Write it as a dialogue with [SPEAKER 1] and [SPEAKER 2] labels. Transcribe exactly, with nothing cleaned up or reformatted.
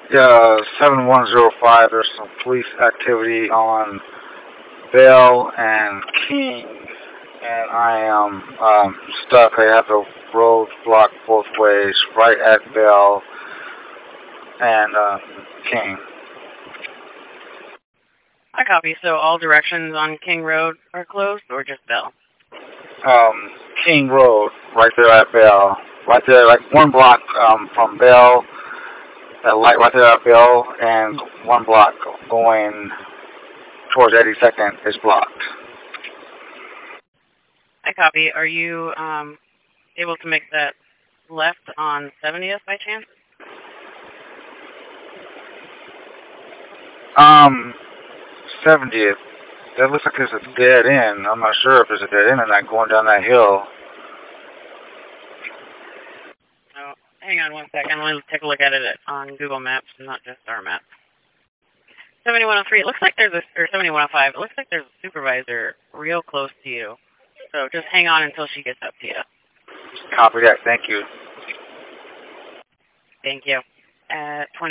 [SPEAKER 1] Yeah, seven one zero five, there's some police activity on Bell and King, and I am um, stuck. I have the road blocked both ways, right at Bell and uh, King.
[SPEAKER 2] I copy. So all directions on King Road are closed, or just Bell?
[SPEAKER 1] Um, King Road, right there at Bell. Right there, like one block um, from Bell, that light right there at Bell, and one block going towards eighty-second is blocked.
[SPEAKER 2] I copy. Are you um, able to make that left on seventieth by chance?
[SPEAKER 1] Um, seventieth. That looks like it's a dead end. I'm not sure if it's a dead end or not going down that hill.
[SPEAKER 2] Oh, hang on one second. Let me take a look at it on Google Maps, not just our map. seventy-one oh three. It looks like there's a, or seventy-one oh five. It looks like there's a supervisor real close to you. So just hang on until she gets up to you.
[SPEAKER 1] Copy that. Thank you.
[SPEAKER 2] Thank you. At twenty.